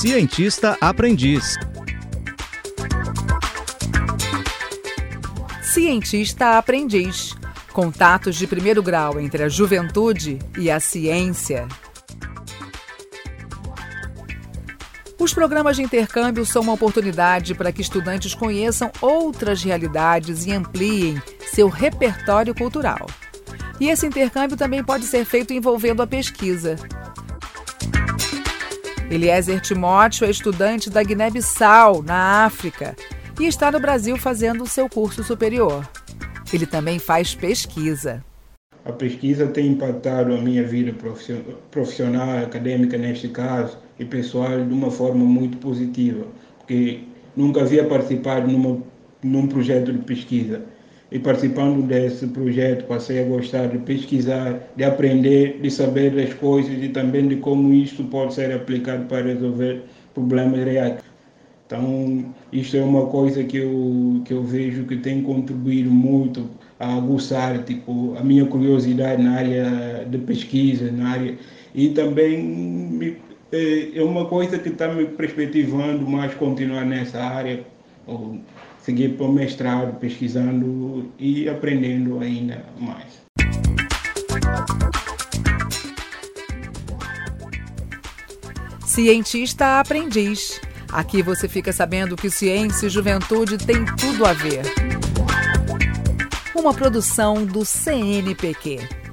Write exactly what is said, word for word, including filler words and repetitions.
Cientista Aprendiz. Cientista Aprendiz. Contatos de primeiro grau entre a juventude e a ciência. Os programas de intercâmbio são uma oportunidade para que estudantes conheçam outras realidades e ampliem seu repertório cultural. E esse intercâmbio também pode ser feito envolvendo a pesquisa. Eliezer Timóteo é estudante da Guiné-Bissau, na África, e está no Brasil fazendo o seu curso superior. Ele também faz pesquisa. A pesquisa tem impactado a minha vida profissional, acadêmica neste caso, e pessoal de uma forma muito positiva, porque nunca havia participado numa, num projeto de pesquisa. E participando desse projeto passei a gostar de pesquisar, de aprender, de saber das coisas e também de como isto pode ser aplicado para resolver problemas reais. Então, isto é uma coisa que eu, que eu vejo que tem contribuído muito a aguçar tipo, a minha curiosidade na área de pesquisa, na área, e também me, é uma coisa que está me perspectivando mais continuar nessa área, ou seguir para o mestrado, pesquisando e aprendendo ainda mais. Cientista Aprendiz. Aqui você fica sabendo que ciência e juventude têm tudo a ver. Uma produção do C N Pq.